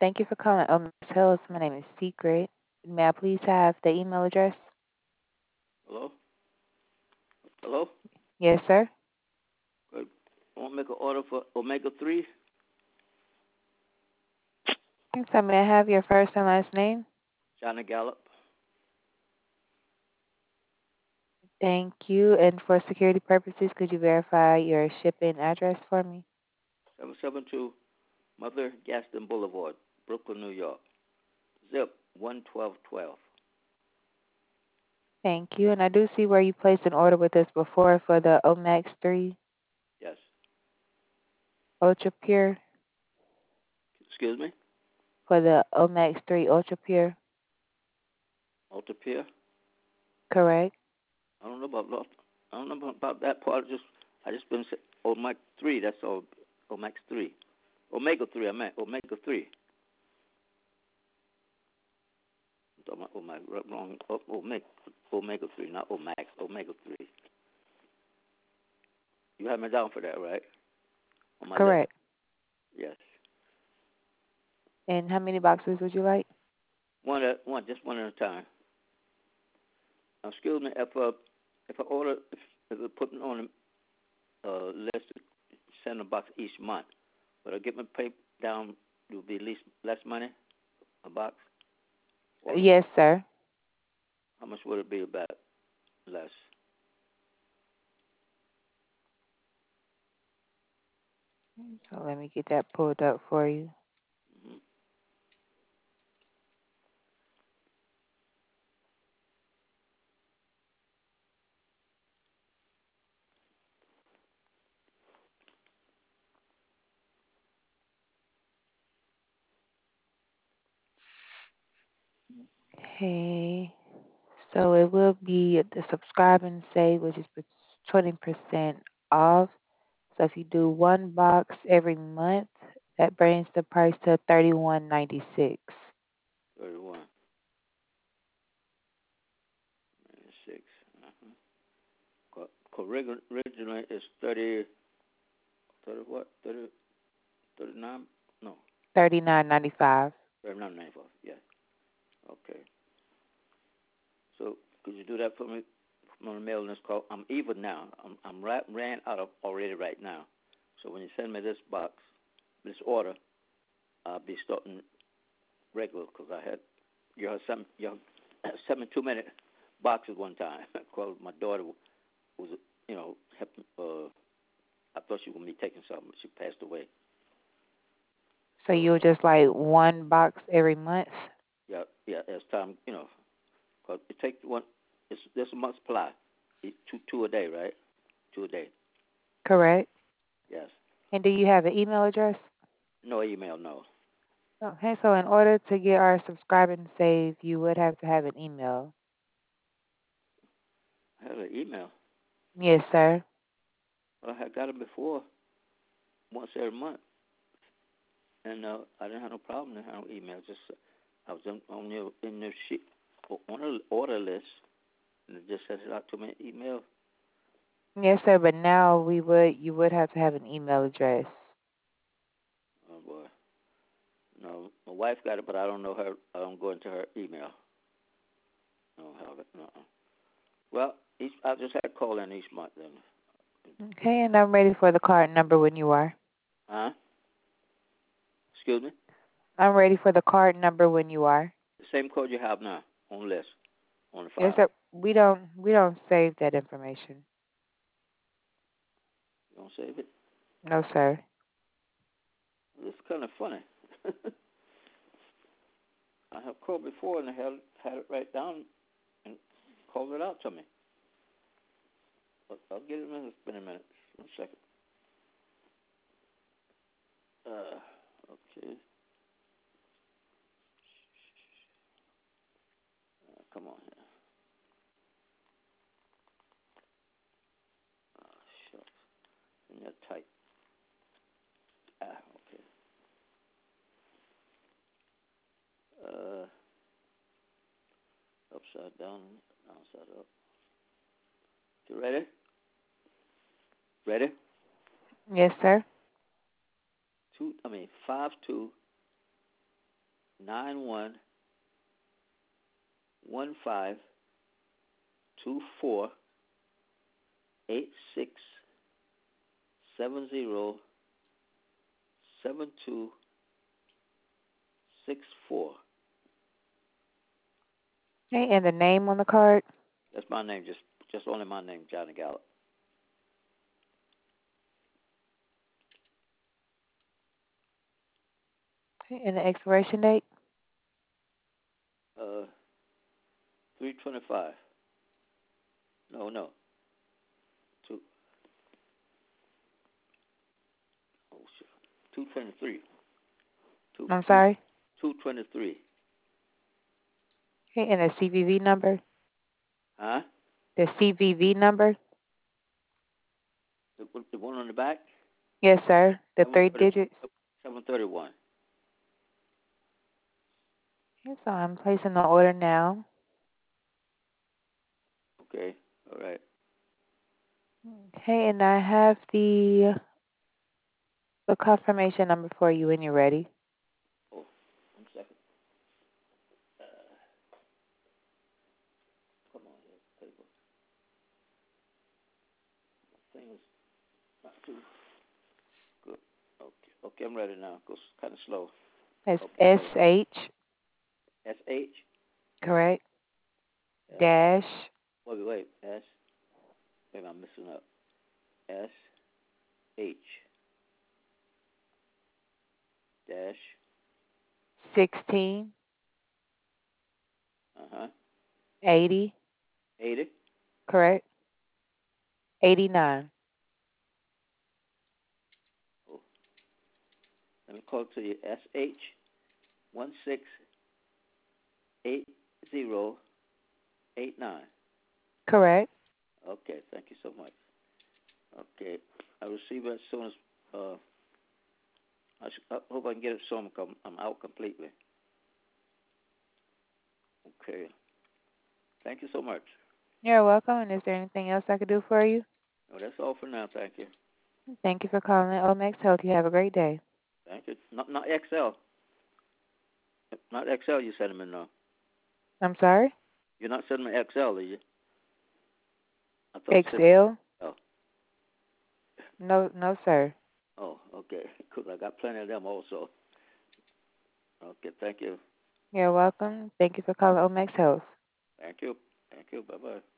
Thank you for calling Miss Hills. My name is Secret. May I please have the email address? Hello? Hello? Yes, sir. Good. I want to make an order for omega 3. So may I have your first and last name? Johnny Gallup. Thank you. And for security purposes, could you verify your shipping address for me? 772 Mother Gaston Boulevard, Brooklyn, New York. Zip 11212. Thank you. And I do see where you placed an order with us before for the Omax 3 Yes. Ultra Pure. Excuse me? For the Omax 3 Ultra Pure, Ultra correct? I don't know I don't know about that part. I just been saying omega 3. That's all. Omega 3. Omega 3. I meant omega 3. I'm talking about wrong. Omega 3, not Omax. Omega 3. You have me down for that, right? On my list. Correct. Yes. And how many boxes would you like? Just one at a time. Excuse me, if I order, if I put on a list to send a box each month, but I get my pay down, it will be at least less money a box. Or Yes, sir. how much would it be about less? So let me get that pulled up for you. Hmm. Okay. So it will be the subscribe and save, which is 20% off. So if you do one box every month, that brings the price to 31.96. 31, 96. Originally it's 30 what? 30, 39? No, 39.95. 39.94. Yeah. Okay. So could you do that for me? I'm gonna mail this call. I'm even now. Ran out of already right now. So when you send me this box, this order, I'll be starting regular because I had your 7 2 minute boxes one time. Cause my daughter was I thought she was gonna be taking something, but she passed away. So So you'll just like one box every month? yeah, yeah. As time, cause it takes one. It's this a month supply. Two a day, right? Two a day. Correct. Yes. And do you have an email address? No email. No. Okay, so in order to get our subscribe and save, you would have to have an email. I had an email. Yes, sir. Well, I had got it before once every month, and I didn't have no problem. I had no email. Just I was in the sheet on the order list, and it just sent it out to my email. Yes, sir. But now you would have to have an email address. Oh boy, no, my wife got it, but I don't know her. I don't go into her email. I don't have it. No. Well, I just had to call in each month then. Okay, and I'm ready for the card number when you are. Huh? Excuse me. I'm ready for the card number when you are. The same code you have now on the list on the Yes, file. sir. We don't save that information. You don't save it. No, sir. It's kind of funny. I have called before and they had it right down and called it out to me. But I'll get it in a minute. One second. Okay. Come on here. Shucks. And you're tight. Okay. Uh, upside down, downside up. You ready? Ready? Yes, sir. 52. Okay, and the name on the card. That's my name, just only my name, Johnny Gallup. Okay, and the expiration date. 325. No, no. Two. Oh shit. 223. Two I'm two sorry. 223. Okay, and the CVV number. Huh? The CVV number. The one on the back? Yes, sir. The Seven three thirty. digits. 731. Okay, so I'm placing the order now. Okay. All right. Okay, and I have the confirmation number for you when you're ready. Oh, 1 second. Uh, Come on, here, paper. Thing is not too good. Okay. Okay, I'm ready now. Goes kind of slow. It's Okay, I'm ready. SH, SH. correct? S. Dash Wait. S. Maybe I'm missing up. SH dash. 16 Uh-huh. 80, 80. correct? 89. Oh, let me call it to you. SH 168089. Correct. Okay, thank you so much. Okay, I receive it as soon as uh, I hope I can get it so I'm out completely. Okay, thank you so much. You're welcome. And is there anything else I could do for you? No, that's all for now. Thank you. Thank you for calling Omex Health. You have a great day. Thank you. Not XL. Not XL. You sending me no. I'm sorry? You're not sending me XL, are you? I thought you said XL? XL. No, no, sir. Oh, okay. Because I got plenty of them also. Okay, thank you. You're welcome. Thank you for calling Omex Health. Thank you. Thank you. Bye bye.